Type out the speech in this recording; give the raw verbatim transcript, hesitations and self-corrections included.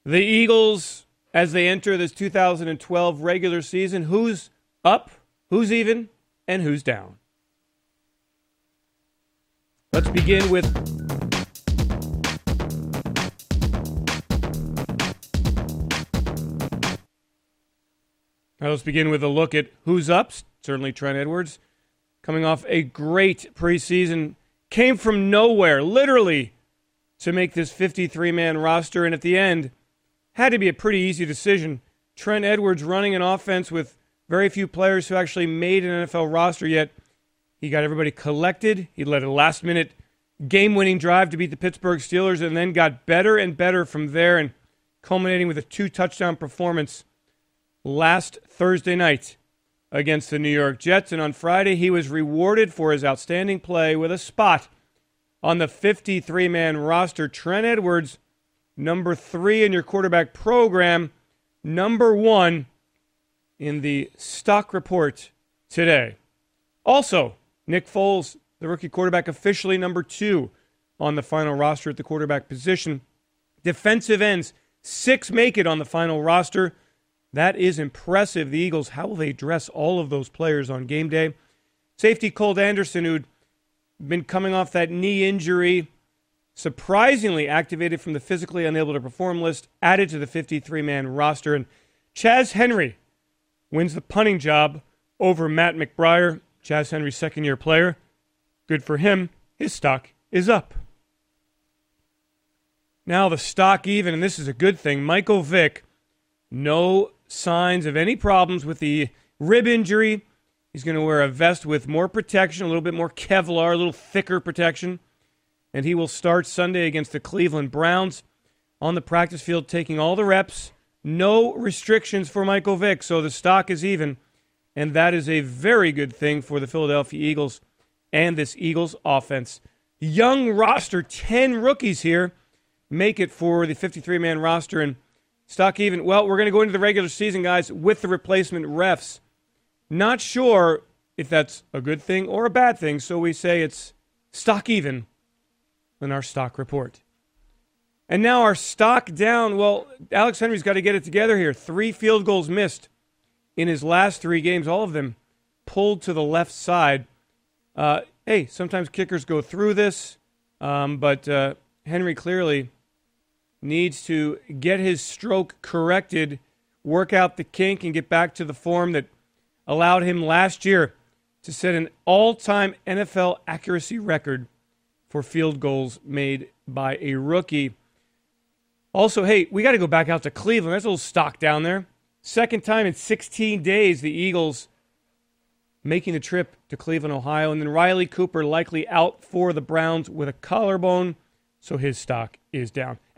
The Eagles, as they enter this two thousand twelve regular season, who's up, who's even, and who's down? Let's begin with Now let's begin with a look at who's up. Certainly Trent Edwards, coming off a great preseason, came from nowhere, literally, to make this fifty-three man roster, and at the end, had to be a pretty easy decision. Trent Edwards running an offense with very few players who actually made an N F L roster, yet he got everybody collected. He led a last-minute game-winning drive to beat the Pittsburgh Steelers, and then got better and better from there, and culminating with a two-touchdown performance last Thursday night against the New York Jets. And on Friday, he was rewarded for his outstanding play with a spot on the fifty-three man roster. Trent Edwards, number three in your quarterback program, number one in the stock report today. Also, Nick Foles, the rookie quarterback, officially number two on the final roster at the quarterback position. Defensive ends, six make it on the final roster. That is impressive. The Eagles, how will they dress all of those players on game day? Safety Colt Anderson, who'd been coming off that knee injury, surprisingly activated from the physically unable to perform list, added to the fifty-three man roster. And Chaz Henry wins the punting job over Matt McBriar. Chaz Henry, second-year player. Good for him. His stock is up. Now the stock even, and this is a good thing. Michael Vick, no signs of any problems with the rib injury. He's going to wear a vest with more protection, a little bit more Kevlar, a little thicker protection. And he will start Sunday against the Cleveland Browns on the practice field, taking all the reps. No restrictions for Michael Vick, so the stock is even. And that is a very good thing for the Philadelphia Eagles and this Eagles offense. Young roster, ten rookies here, make it for the fifty-three man roster. And stock even. Well, we're going to go into the regular season, guys, with the replacement refs. Not sure if that's a good thing or a bad thing, so we say it's stock even in our stock report. And now our stock down. Well, Alex Henry's got to get it together here. Three field goals missed in his last three games, all of them pulled to the left side. Uh, hey, sometimes kickers go through this, um, but uh, Henry clearly needs to get his stroke corrected, work out the kink, and get back to the form that allowed him last year to set an all-time N F L accuracy record for field goals made by a rookie. Also, hey, we got to go back out to Cleveland. There's a little stock down there. Second time in sixteen days, the Eagles making the trip to Cleveland, Ohio. And then Riley Cooper likely out for the Browns with a collarbone, so his stock is down.